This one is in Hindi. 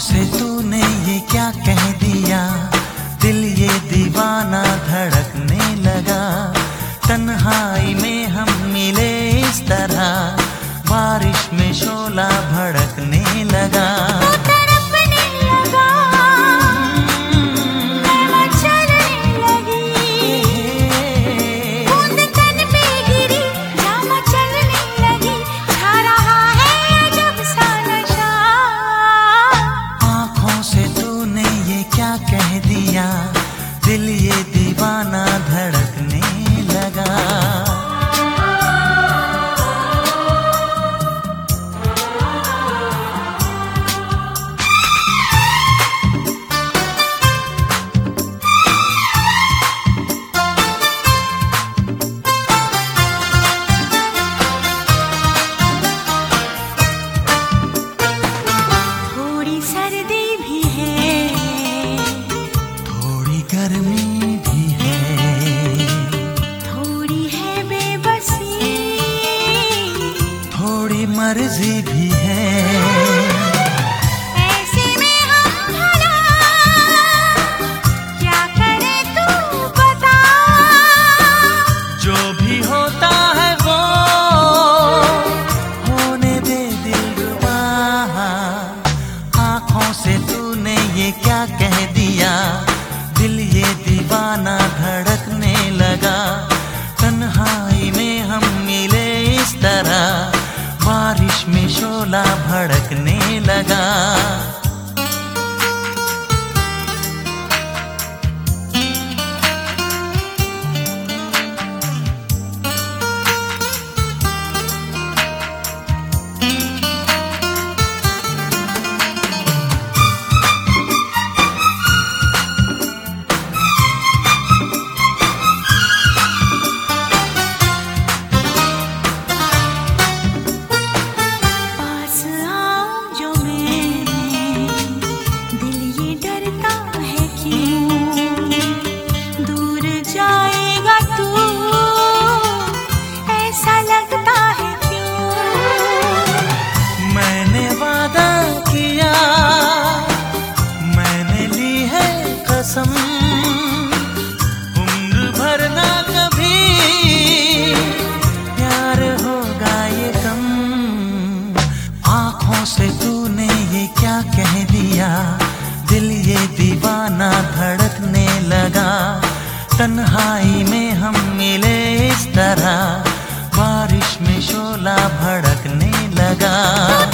से तूने ये क्या कह दिया, दिल ये दीवाना धड़कने लगा। तन्हाई में हम मिले इस तरह, बारिश में शोला भड़कने लगा। कह दिया दिल ये दीवाना धड़कने लगा। थोड़ी सर्दी भी है, गर्मी भी है, थोड़ी है बेबसी, थोड़ी मर्जी भी है। ऐसे में हम भला क्या करें तू बता। जो भी होता है वो होने दे दिलरुबा। आँखों से तूने ये क्या कह दिया, दिल ये दीवाना धड़कने लगा। तन्हाई में हम मिले इस तरह, बारिश में शोला भड़कने लगा। उम्र भर ना कभी प्यार होगा ये कम। आँखों से तूने ये क्या कह दिया, दिल ये दीवाना धड़कने लगा। तन्हाई में हम मिले इस तरह, बारिश में शोला भड़कने लगा।